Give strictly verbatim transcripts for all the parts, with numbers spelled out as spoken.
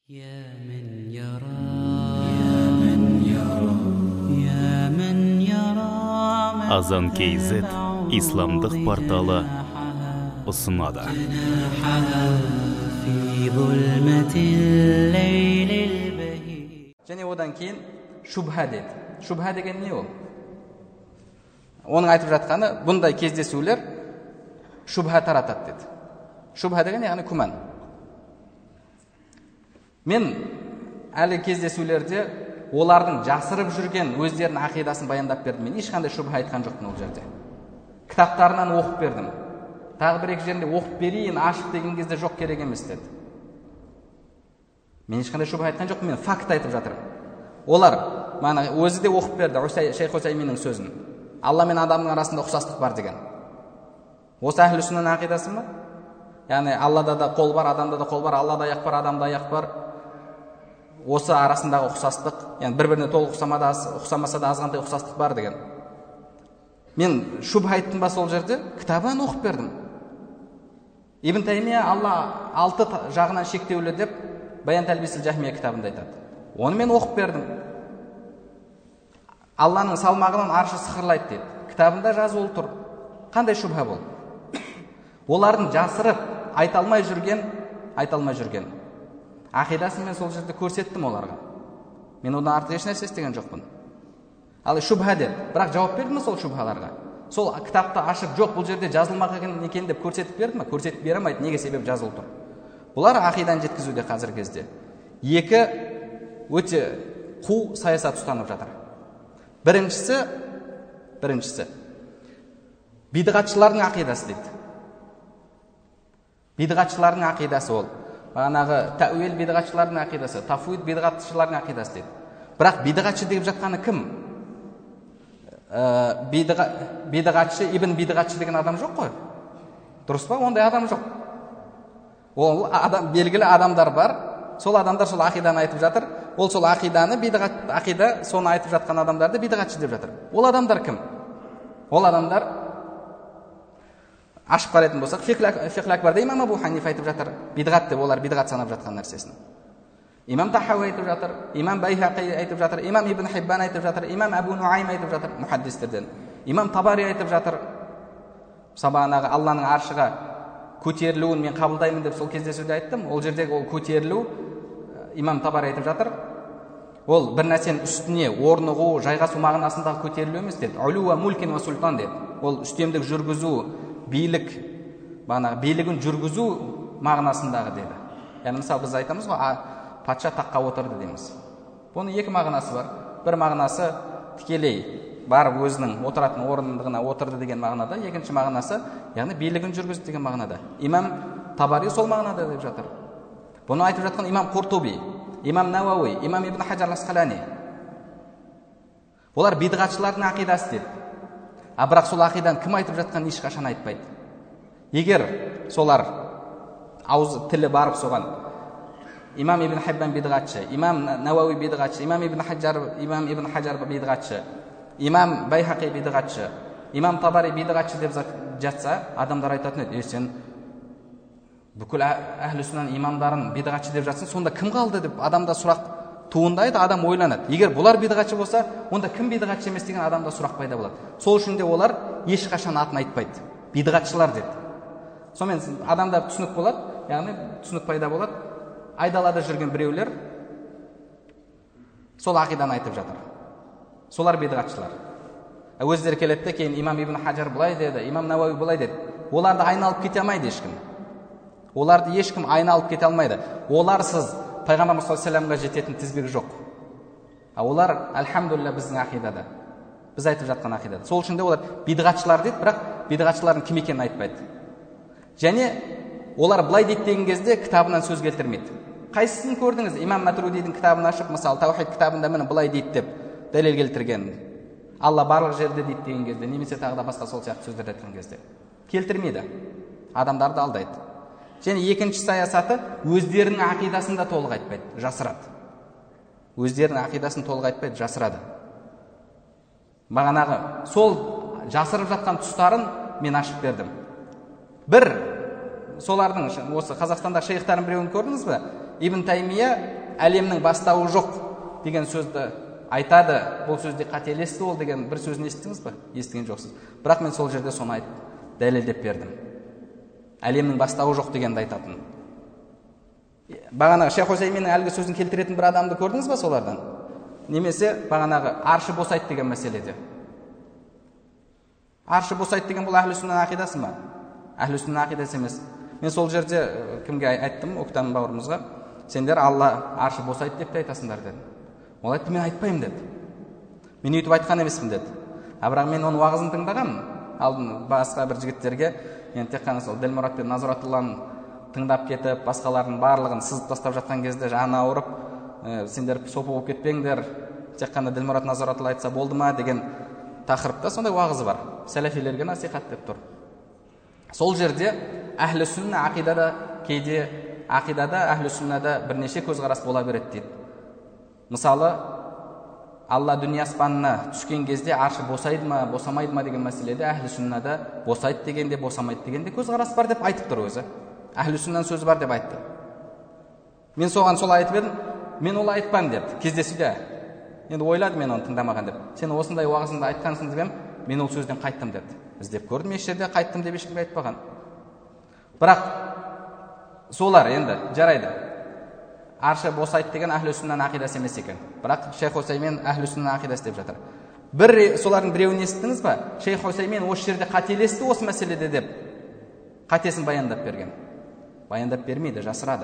يا من يرى يا من يرى يا من يرى Азан кейзет исламдық порталы ұсынады. Және одан кейін шубха деді. Шубха деген не ол? Оның айтып жатқаны, бұндай кездесулер шубха таратады деді. Шубха деген яғни күмән. Мен әлі кездесулерде олардың жасырып жүрген өздерінің ақидасын баяндап бердім. Мен ешқандай шубха айтқан жоқпын ол жерде. Кітаптарынан оқып бердім. Тағы бір екі жерінде оқып берейін, ашып деген кезде жоқ, керек емес деді. Мен ешқандай шубха айтқан жоқпын, мен факт айтып жатырмын. Олар, мана өзі де оқып берді, Шейх Усайминнің сөзін. Алла мен адамның арасында ұқсастық бар деген. Осы әхлі сүнненің ақидасы ма? Яғни Аллада да қол бар, адамда да қол бар, Аллада аяқ бар, адамда аяқ бар. Осы арасындағы ұқсастық, яғни бір-біріне толық ұқсамаса да азғантай ұқсастық бар деген. Мен шубха айттым ба сол жерде? Кітабын оқып бердім. Ибн Таймия Алла алты жағынан шектеулі деп Баян Талбисил Жахмия кітабында айтады. Оны мен оқып бердім. Алланың салмағынан аршы сықырлайды дейді. Кітабында жазулы тұр. Қандай шубха бұл? Олардың жасырып айта алмай жүрген, айта алмай жүрген ақидасын мен сол жерде көрсеттім оларға. Мен одан артық еш нәрсе істеген жоқпын. Ал шубха деді. Бірақ жауап берді ме сол шубхаларға? Сол кітапты ашып, жоқ, бұл жерде жазылмақ екен деп көрсетіп берді ме? Көрсетіп бере алмайды. Неге? Себеп жазылып тұр. Бұлар ақиданы жеткізуде қазіргі кезде екі өте қу саясат ұстанып жатыр. Біріншісі, біріншісі бидғатшылардың ақидасы дейді. Бидғатшылардың ақидасы ол. Бағанағы тәуел бидғатшылардың ақидасы, тафуид бидғатшылардың ақидасы дейді. Бірақ бидғатшы деп жатқаны кім? Бидғатшы, ибн бидғатшы деген адам жоқ қой. Дұрыс па? Ондай адам жоқ. Ол адам, белгілі адамдар бар. Сол адамдар сол ақиданы айтып жатыр. Ол сол ақиданы, бидғат ақида, соны айтып жатқан адамдарды бидғатшы деп жатыр. Ол адамдар кім? Ол адамдар ашып қарайтын болсақ, фиқл акбарда имам Абу Ханифа айтып жатыр. Бидғат деп, олар бидғат санап жатқан нәрсесін. Имам Тахауи айтып жатыр, имам Байхақи айтып жатыр, имам Ибн Хиббан айтып жатыр, имам Абу Нуайм айтып жатыр, мухаддистерден. Имам Табари айтып жатыр. Сабағанағы Алланың аршыға көтерілуін мен қабылдаймын деп сол кездесуде айттым. Ол жердегі ол көтерілу, имам Табари айтып жатыр. Ол бір нәрсенің үстіне орнығу, жайғасу мағынасындағы көтерілу емес деді. Улуа мулкин ва султан деді. Ол үстемдік жүргізу, билік, бағанағы билігін жүргізу мағынасындағы деді. Яғни мысалы біз айтамыз ғой, патша таққа отырды дейміз. Бұның екі мағынасы бар. Бір мағынасы тікелей барып өзінің отыратын орындығына отырды деген мағынада, екінші мағынасы, яғни билігін жүргізді деген мағынада. Имам Табари сол мағынада деп жатыр. Бұны айтып жатқан имам Қуртуби, имам Науауи, имам Ибн Хаджар Асқалани. Олар бидғатшылардың ақидасы дейді. А бірақ сол ақиданы кім айтып жатқан ешқашан айтпайды. Егер солар ауыз тілі барып соған имам Ибн Хиббан бидғатшы, имам Науауи бидғатшы, имам Ибн Хаджар, имам Ибн Хаджар бидғатшы, имам Байхақи бидғатшы, имам Табари бидғатшы деп жатса, адамдар айтатын еді, сен бүкіл әхлі сүннен имамдарын бидғатшы деп жатсың, сонда кім қалды деп адамда сұрақ туындайды, адам ойланады. Егер бұлар бидғатшы болса, онда кім бидғатшы емес деген адамда сұрақ пайда болады. Сол үшін де олар ешқашан атын айтпайды. Бидғатшылар деді. Сонымен адамда түсінік болады, яғни түсінік пайда болады. Айдалада жүрген біреулер сол ақиданы айтып жатыр. Солар бидғатшылар. Өздері келеді де, кейін имам Ибн Хаджар былай деді, имам Науауи былай деді. Оларды айналып кете алмайды ешкім. Оларды ешкім айналып кете алмайды. Оларсыз Пайғамбар саллаллаху алейхи ва саллямға жететін тізбегі жоқ. А олар, альхамдулилля, біздің ақидада. Біз айтып жатқан ақидада. Сол үшін де олар бидғатшылар дейді, бірақ бидғатшылардың кім екенін айтпайды. Және олар былай дейді деген кезде кітабынан сөз келтірмейді. Қайсысын көрдіңіз? Имам Матрудидің кітабын ашып, мысалы, Таухид кітабында міне былай дейді деп дәлел келтірген. Алла барлық жерде дейді деген кезде, немесе тағы да басқа сол сияқты сөздер айтқан кезде келтірмейді. Адамдарды алдайды. Және екінші саясаты өздерінің ақидасын да толық айтпайды, жасырады. Өздерінің ақидасын толық айтпайды, жасырады. Бағанағы сол жасырып жатқан тұстарын мен ашып бердім. Бір солардың осы Қазақстанда шейхтарын біреуін көрдіңіз бе? Ибн Таймия әлемнің бастауы жоқ деген сөзді айтады. Бұл сөзде қателесті ол деген бір сөзін естідіңіз бе? Естіген жоқсыз. Бірақ мен сол жерде соны айтып дәлелдеп бердім. Әлемнің бастауы жоқ дегенді айтатын. Бағанағы Шейх Усайминнің әлгі сөзін келтіретін бір адамды көрдіңіз ба солардан? Немесе бағанағы аршы босайды деген мәселеде. Аршы босайды деген бұл әхлі сүнна ақидасы ма? Әхлі сүнна ақидасы емес. Мен сол жерде кімге айттым, Октан бауырымызға, сендер Алла аршы босайды деп те айтасыңдар дедім. Ол айтты, мен айтпаймын деді. Мен өйтіп айтқан емеспін деді. А бірақ мен оның уағызын тыңдағам, алдын басқа бір жігіттерге, енді тек қана сол Ділмұрат пен Назратулланы тыңдап кетіп, басқалардың барлығын сызып тастап жатқан кезде жаны ауырып, ә, сендер сопы болып кетпеңдер, тек қана Ділмұрат Назратулла айтса болды ма деген тақырыпта сондай уағызы бар. Сәләфилерге насихат деп тұр. Сол жерде әхлі сүнна ақидада кейде ақидада әхлі сүннада бірнеше көзқарас бола береді дейді. Мысалы, Алла дүние аспанына түскен кезде аршы босайды ма, босамайды ма деген мәселеде әхлі сүннада босайды дегенде, босамайды дегенде көзқарас бар деп айтып тұр өзі. Әхлі сүннаның сөзі бар деп айтты. Мен соған сол айтып едім, мен ол айтпан деді кездесуде. Енді ойлады мен оны тыңдамаған деп. Сен осындай уағызында айтқансың деп, мен ол сөзден қайттым деді. Іздеп көрдім, еш жерде қайттым деп ешкімге айтпаған. Бірақ солар енді жарайды. Аршы босайды деген әхлі сүннаның ақидасы емес екен. Бірақ Шейх Усаймин әхлі сүннаның ақидасы деп жатыр. Бір солардың біреуін естідіңіз ба? Шейх Усаймин осы жерде қателесті осы мәселеде деп қатесін баяндап берген. Баяндап бермейді, жасырады.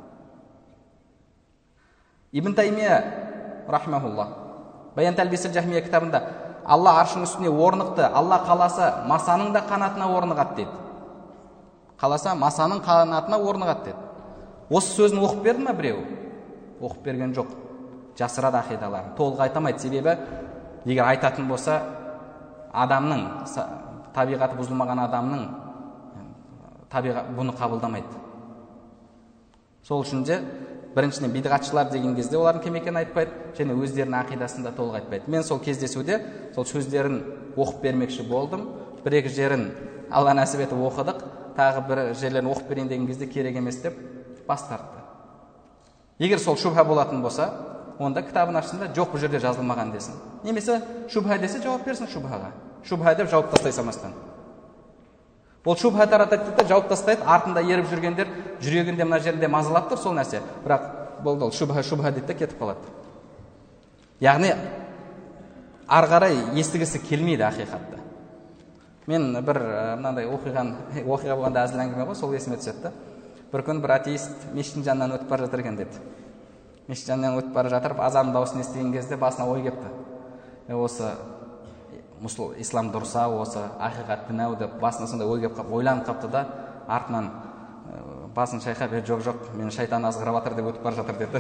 Ибн Таймия рахмахулла Баян Талбисил Жахмия кітабында Алла аршының үстіне орнықты, Алла қаласа масаның да қанатына орнығады дейді. Қаласа масаның қанатына орнығады дейді. Осы сөзін оқып берді ма біреу? Оқып берген жоқ. Жасырады ақидаларын. Толық айтамайды. Себебі егер айтатын болса, адамның табиғаты бұзылмаған адамның табиғаты бұны қабылдамайды. Сол үшін де біріншіден бидғатшылар деген кезде олардың кім екенін айтпайды, және өздерінің ақидасында толық айтпайды. Мен сол кездесуде сол сөздерін оқып бермекші болдым. Бір-екі жерін Алла нәсіп етіп оқыдық. Тағы бір жерлерін оқып берейін деген кезде керек емес деп бас тартты. Егер сол шубха болатын болса, онда кітабын ашсында жоқ бұл жерде жазылмаған десін. Немесе шубха десе жауап берсін шубхаға. Шубха деп жауап тастай салмастан. Ол шубха таратады да жауап тастайды, артында еріп жүргендер жүрегінде мына жерінде мазалап тұр сол нәрсе. Бірақ болды ол шубха шубха дейді де кетіп қалады. Яғни ары қарай естігісі келмейді ақиқатты. Мен бір мынандай оқиған оқиға болғанда әзіл әңгіме ғой, сол есіме түседі. Бір күн бір атеист мешіттің жанынан өтіп бара жатыр екен деді. Мешіт жанынан өтіп бара жатыр, азанның дауысын естіген кезде басына ой келіпті. Осы мұсыл ислам дұрса, осы ақиқат дін ау деп басына сондай ой келіп ойланып қапты да, артынан басын шайқап, жоқ жоқ, мені шайтан азғырып жатыр деп өтіп бара жатыр деді.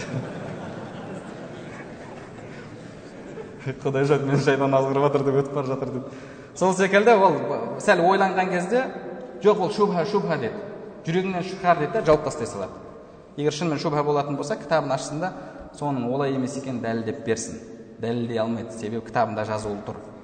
Құдай жоқ, мені шайтан азғырып жатыр деп өтіп бара жатыр деді. Сол секілді ол сәл ойланған кезде жоқ ол шубха шубха деді. Жүрегіңнен шығар деді, жауап тастай салады. Егер шынымен шубха болатын болса, кітабын ашсында соның олай емес екенін дәлелдеп берсін. Дәлелдей алмайды, себебі кітабында жазулы тұр.